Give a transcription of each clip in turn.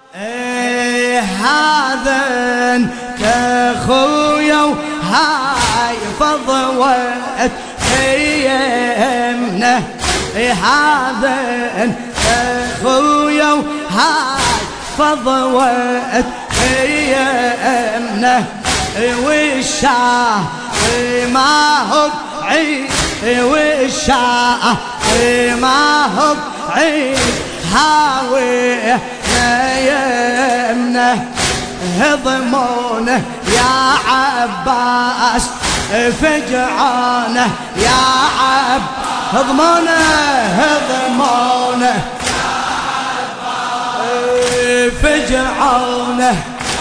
هذا كاخويا وهاي فضوت يمنا، هذا كاخويا وهاي فضوت يمنا، والشاه ما هو بعيد، والشاه ما هو بعيد، هاوي يمنا هضمونه يا عباس، فجعانه يا عب هضمونه هضمونه فجعانه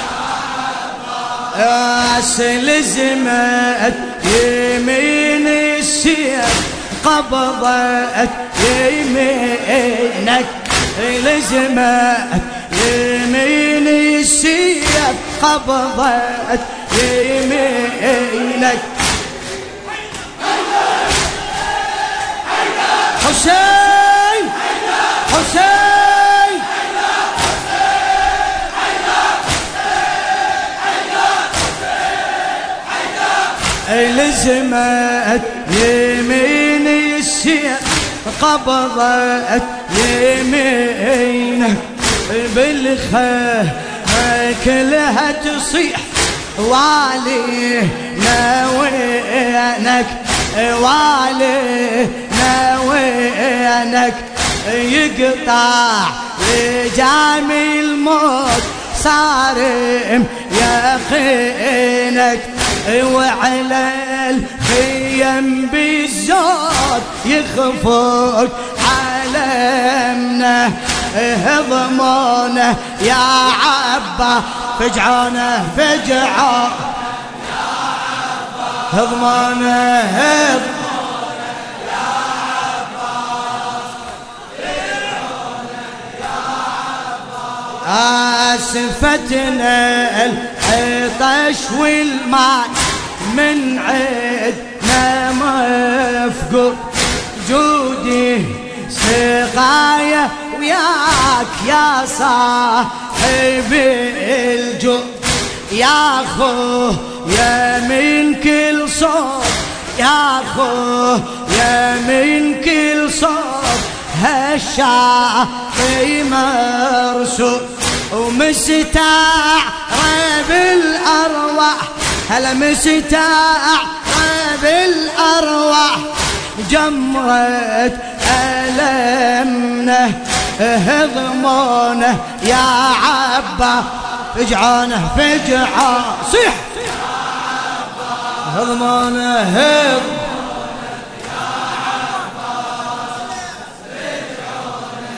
لزمت يمين السيف قبضت يمينك، لزمت يمين السيف قبضت يمينك. حسين حسين لزمت يمين السيف قبضت يمينك، بالخير كلها تصيح والينا وينك، والينا وينك، يقطع لجامي الموت صارم يقينك، وعلى الخيم بالزود يخفوك علمنا، هضمونه يا عبا فجعانه فجعان يا عبا، هضمونه هضمونه يا عباس، فجعانه يا عباس، أسفتنا العطش والماء من عدنا مفقود، جودي سقايا وياك يا صاحب الجود، يا خو يا من كل صوت، يا خو يا من كل صوت، هالشاطئ مرسوم ومستعرب الأرواح، هلا مستعرب الأرواح، جمرة ألمنا هضمونه يا عبا فجعانه فجعان، صيح هضمونه هضمونه يا عباس، فجعانه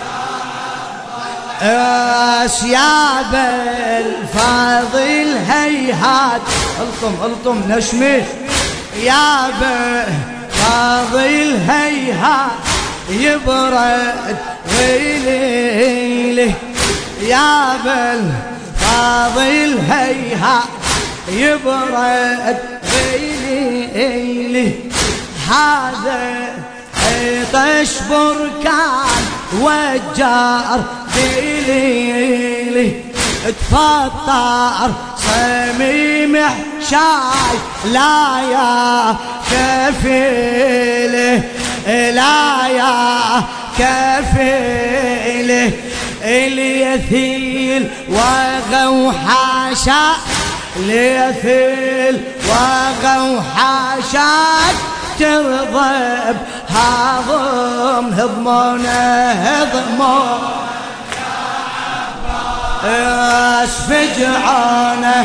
يا عباس، يا بالفاضل هيهات الطم نشمه، يا بالفاضل هيهات يبرد غيلي، يا بالفاضل هيهات يبرد غيلي، هذا عطش بركان وجار دليلي، تفطر صميم حشاي لا يا كفيله، لا يا كفيله، اليثيل وغوحاشا، اليثيل وغوحاشا، ترضى بهضم هضمونه هضمون يا عباس، فجعانه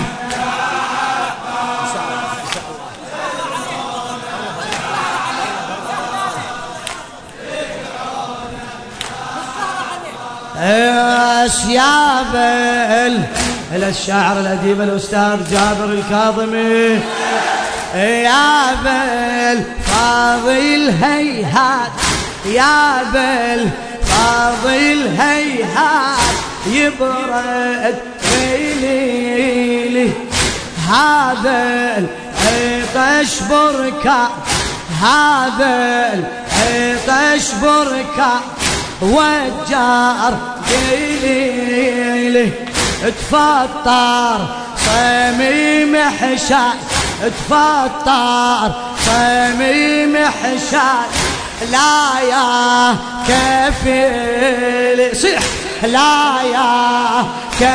يا بل إلى الشاعر الأديب الأستاذ جابر الكاظمي، يا بل فاضل هيهات، يا بل فاضل هيهات يبرد ليلي، هذا العطش بركة، هذا العطش بركة وجار دليل، كفيلي تفطر صميم حشاي تفطر صميم حشاي لا يا كفيلي صيح لا يا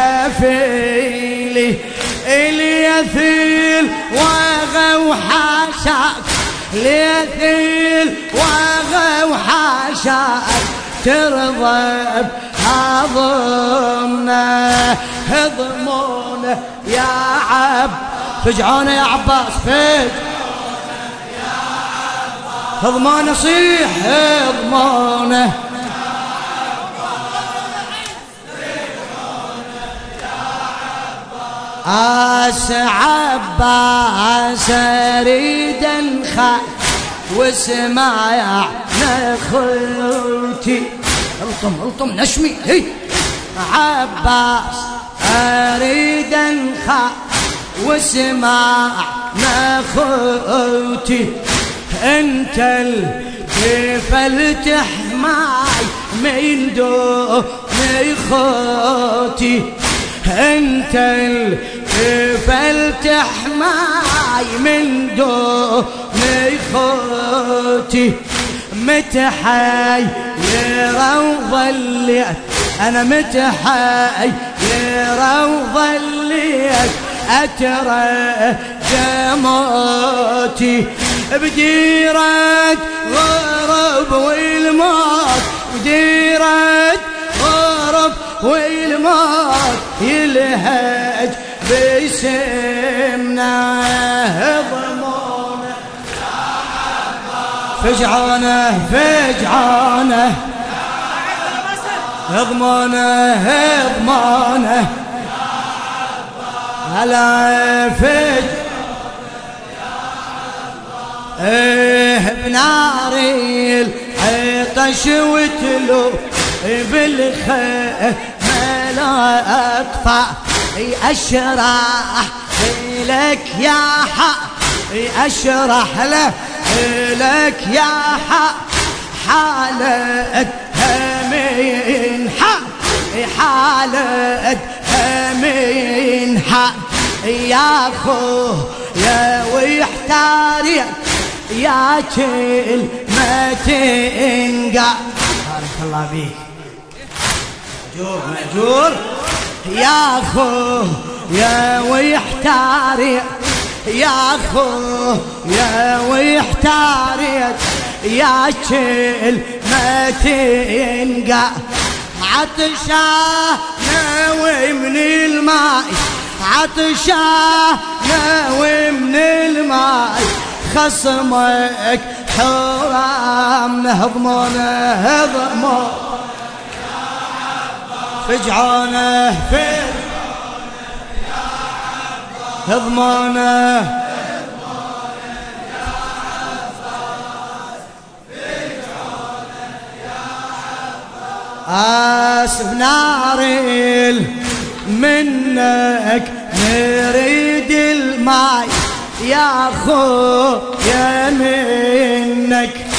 كفيلي اليثيل وغى وحاشاك اليثيل وغى وحاشاك ترضى بهضمنا هضمونا يا عب فجعونا يا عباس هضمونا صيح هضمونا عباس اريد انخاف واسمع يا نخوتي الطم نشمي هي عباس اريد انخاف واسمع نخوتي انت كيف التحماي من دون خوتي انت كيف التحماي من دون خوتي متحير وظليت انا متحير وظليت اترى جموتي بديرة غرب والموت بديرة غرب والموت يلهج باسمنا هضمونا فجعونا هضمونا هلا بناري العطش وتلو بالخيمة لا اطفى اشرح لك يا حق اشرح لك يا حق حالتها من حق حالتها من حق يا اخو يا ويحتاري يا كل ما تنقع بارك الله بيك مأجور يا اخو يا ويحتاري يا اخو يا ويحتاري يا كل ما تنقع عطشانة ومن الماء عطشانة ومن الماء خصمك حرامنا هضمونا فجعونا هضمونا آسف ناريل منك نريد الماي يا أخو يا منك